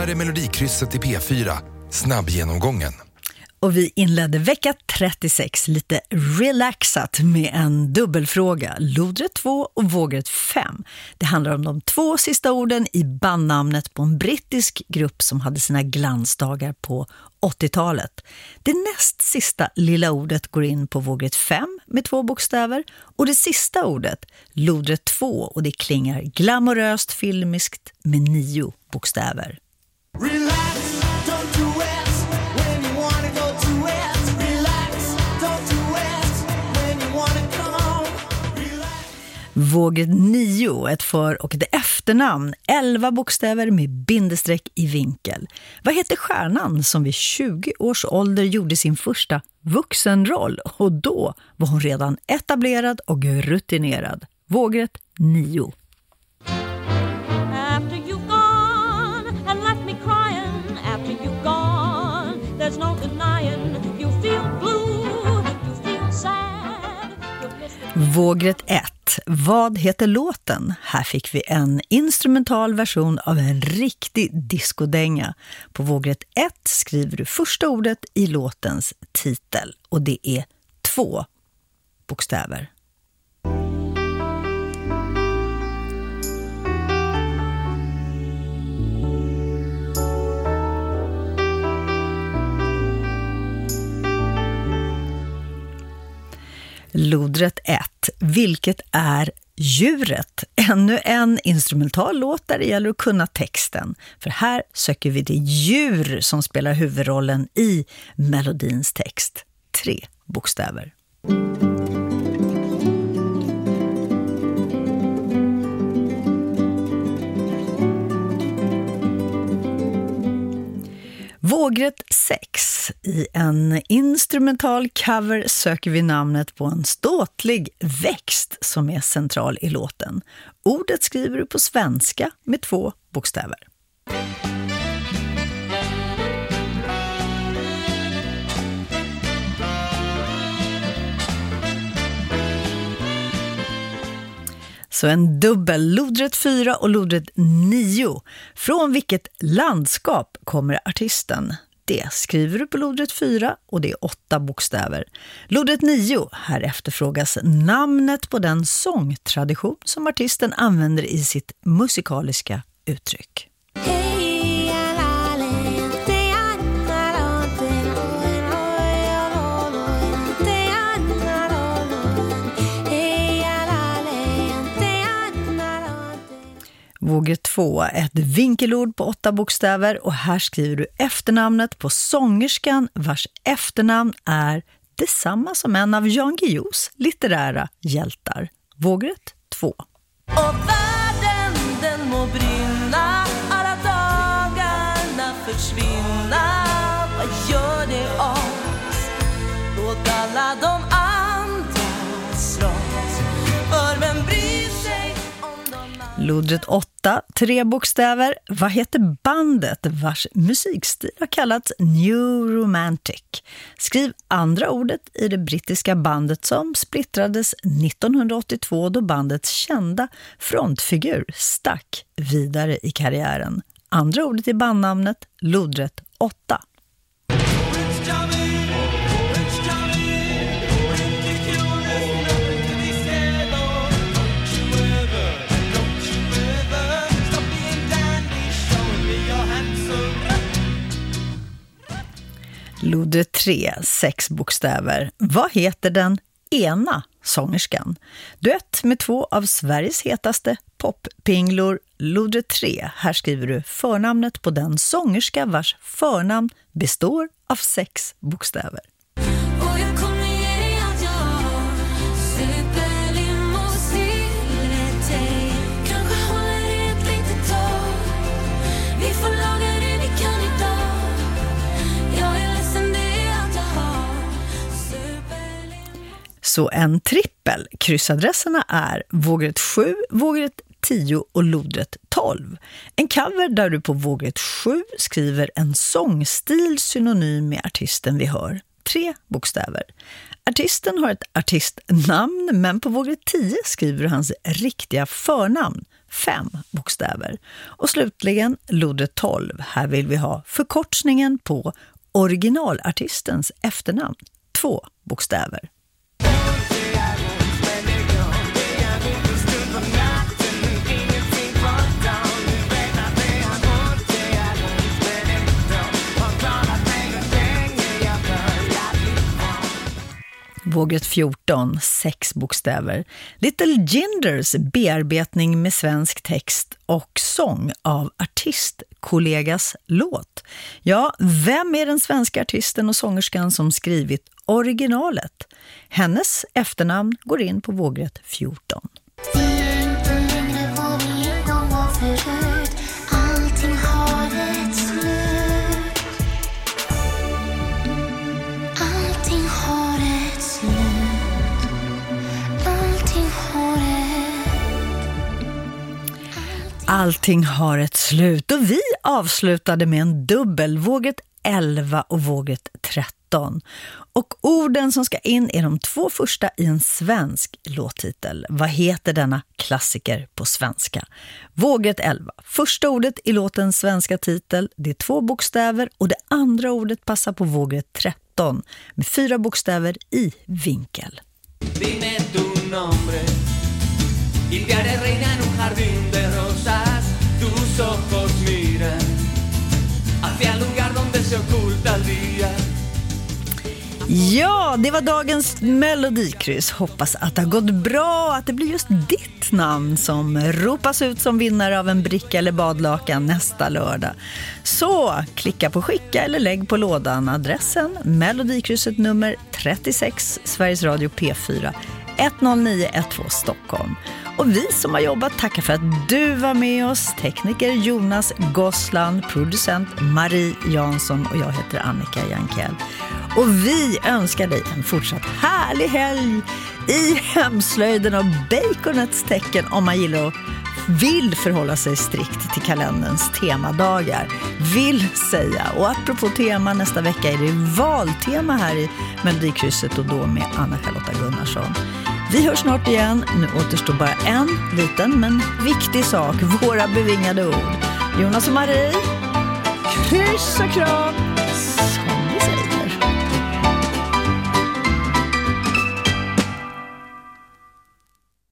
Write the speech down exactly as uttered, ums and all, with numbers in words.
här är Melodikrysset i P fyra. Snabbgenomgången. Och vi inledde vecka trettiosex lite relaxat med en dubbelfråga. Lodrätt två och vågrätt fem. Det handlar om de två sista orden i bandnamnet på en brittisk grupp som hade sina glansdagar på åttiotalet. Det näst sista lilla ordet går in på vågrätt fem med två bokstäver. Och det sista ordet, lodrätt två, och det klingar glamoröst filmiskt med nio bokstäver. Relax, don't do it when you wanna go to it. Relax, don't do it when you wanna come. Relax. Vågrätt nio, ett för- och ett efternamn, elva bokstäver med bindestreck i vinkel. Vad heter stjärnan som vid tjugo års ålder gjorde sin första vuxenroll? Och då var hon redan etablerad och rutinerad. Vågrätt nio. After you've gone and left me crying, after you've gone, there's no denying you feel blue, you feel sad. You miss the- Vågrätt ett. Vad heter låten? Här fick vi en instrumental version av en riktig diskodänga. På vågrätt ett skriver du första ordet i låtens titel, och det är två bokstäver. Lodrätt ett. Vilket är djuret? Ännu en instrumental låt där det gäller att kunna texten. För här söker vi det djur som spelar huvudrollen i melodins text. Tre bokstäver. Vågrätt sex. I en instrumental cover söker vi namnet på en ståtlig växt som är central i låten. Ordet skriver du på svenska med två bokstäver. Så en dubbel, lodrätt fyra och lodrätt nio. Från vilket landskap kommer artisten? Det skriver du på lodrätt fyra och det är åtta bokstäver. Lodrätt nio, här efterfrågas namnet på den sångtradition som artisten använder i sitt musikaliska uttryck. Vågrätt två, ett vinkelord på åtta bokstäver, och här skriver du efternamnet på sångerskan vars efternamn är detsamma som en av Jan Guillous litterära hjältar. Vågrätt två. Och världen den må brinna, alla dagarna försvinna. Vad gör det oss? Låt alla de andra slåss. För vem bryr sig om de andra? Lodrätt åtta, tre bokstäver. Vad heter bandet vars musikstil har kallats New Romantic? Skriv andra ordet i det brittiska bandet som splittrades nittonhundraåttiotvå då bandets kända frontfigur stack vidare i karriären. Andra ordet i bandnamnet, lodrätt åtta. It's Johnny, it's Johnny, ridiculous, nothing to be scared of. Don't you ever, don't you ever stop being dandy, showing me you're handsome. Lodrätt tre, sex bokstäver. Vad heter den ena sångerskan? Duett med två av Sveriges hetaste poppinglor. Lodrätt tre, här skriver du förnamnet på den sångerska vars förnamn består av sex bokstäver. Och jag kommer ge dig allt jag har. Superlimousin med dig. Kanske håller det ett litet tag. Vi får laga det vi kan idag. Jag är ledsen, det är allt jag har. Superlim- Så en trippel. Kryssadresserna är vågrätt sju, vågrätt tio och lodrätt tolv. En cover där du på vågrätt sju skriver en sångstil synonym med artisten vi hör. Tre bokstäver. Artisten har ett artistnamn, men på vågrätt tio skriver du hans riktiga förnamn. fem bokstäver. Och slutligen lodret tolv. Här vill vi ha förkortningen på originalartistens efternamn. Två bokstäver. Vågrätt fjorton, sex bokstäver. Little Gingers bearbetning med svensk text och sång av artistkollegas låt. Ja, vem är den svenska artisten och sångerskan som skrivit originalet? Hennes efternamn går in på vågrätt fjorton. Allting har ett slut. Allting har ett slut. Allting har ett. Allting har ett slut och vi avslutade med en dubbel, vågrätt elva och vågrätt tretton. Och orden som ska in är de två första i en svensk låttitel. Vad heter denna klassiker på svenska? Vågrätt elva. Första ordet i låtens svenska titel, det är två bokstäver och det andra ordet passar på vågrätt tretton med fyra bokstäver i vinkel. Dime tu nombre y te haré reina en un jardín de rosas. Tus ojos miran hacia el lugar donde se oculta el día. Ja, det var dagens melodikryss. Hoppas att det har gått bra och att det blir just ditt namn som ropas ut som vinnare av en bricka eller badlakan nästa lördag. Så klicka på skicka eller lägg på lådan adressen melodikrysset nummer trettiosex Sveriges Radio P fyra ett noll nio ett två Stockholm. Och vi som har jobbat tackar för att du var med oss. Tekniker Jonas Gossland, producent Marie Jansson och jag heter Annika Jankell. Och vi önskar dig en fortsatt härlig helg i hemslöjden och baconets tecken om man gillar och vill förhålla sig strikt till kalenderns temadagar. Vill säga. Och apropå tema, nästa vecka är det valtema här i Melodikrysset och då med Anna-Charlotta Gunnarsson. Vi hörs snart igen. Nu återstår bara en liten men viktig sak. Våra bevingade ord. Jonas och Marie, kryss och kram, som vi säger.